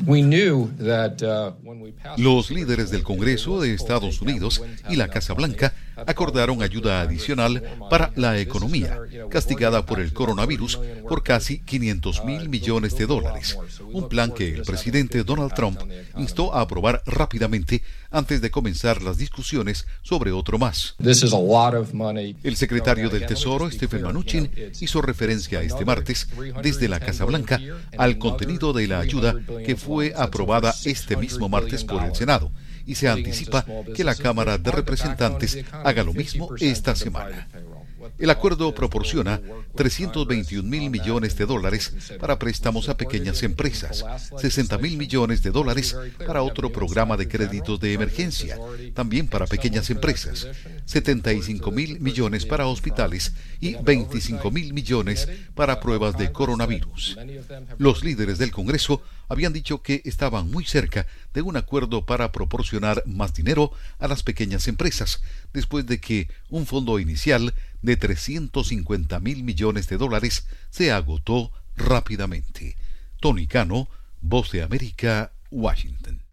Los líderes del Congreso de Estados Unidos y la Casa Blanca acordaron ayuda adicional para la economía, castigada por el coronavirus por casi $500 millones, un plan que el presidente Donald Trump instó a aprobar rápidamente antes de comenzar las discusiones sobre otro más. El secretario del Tesoro, Stephen Mnuchin, hizo referencia este martes desde la Casa Blanca al contenido de la ayuda que fue aprobada este mismo martes por el Senado, y se anticipa que la Cámara de Representantes haga lo mismo esta semana. El acuerdo proporciona $321 millones para préstamos a pequeñas empresas, $60 millones para otro programa de créditos de emergencia, también para pequeñas empresas, $75 millones para hospitales y $25 millones para pruebas de coronavirus. Los líderes del Congreso habían dicho que estaban muy cerca de un acuerdo para proporcionar más dinero a las pequeñas empresas, después de que un fondo inicial de $350 millones se agotó rápidamente. Tony Cano, Voz de América, Washington.